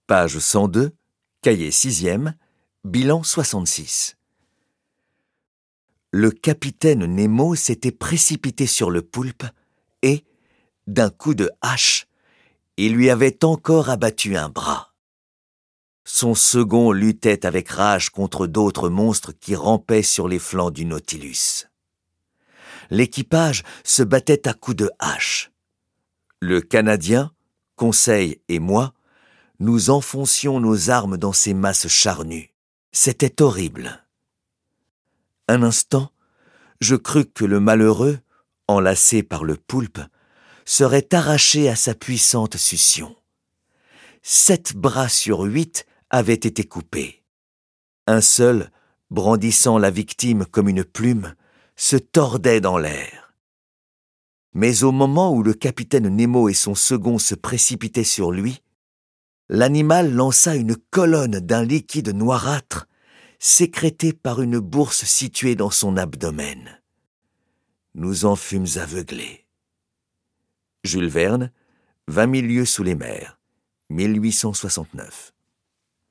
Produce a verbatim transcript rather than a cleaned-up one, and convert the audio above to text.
Page cent deux, cahier sixième, bilan soixante-six. Le capitaine Nemo s'était précipité sur le poulpe et, d'un coup de hache, il lui avait encore abattu un bras. Son second luttait avec rage contre d'autres monstres qui rampaient sur les flancs du Nautilus. L'équipage se battait à coups de hache. Le Canadien, Conseil et moi, nous enfoncions nos armes dans ces masses charnues. C'était horrible. Un instant, je crus que le malheureux, enlacé par le poulpe, serait arraché à sa puissante succion. Sept bras sur huit avaient été coupés. Un seul, brandissant la victime comme une plume, se tordait dans l'air. Mais au moment où le capitaine Nemo et son second se précipitaient sur lui, l'animal lança une colonne d'un liquide noirâtre, sécrété par une bourse située dans son abdomen. Nous en fûmes aveuglés. Jules Verne, Vingt mille lieues sous les mers, mille huit cent soixante-neuf.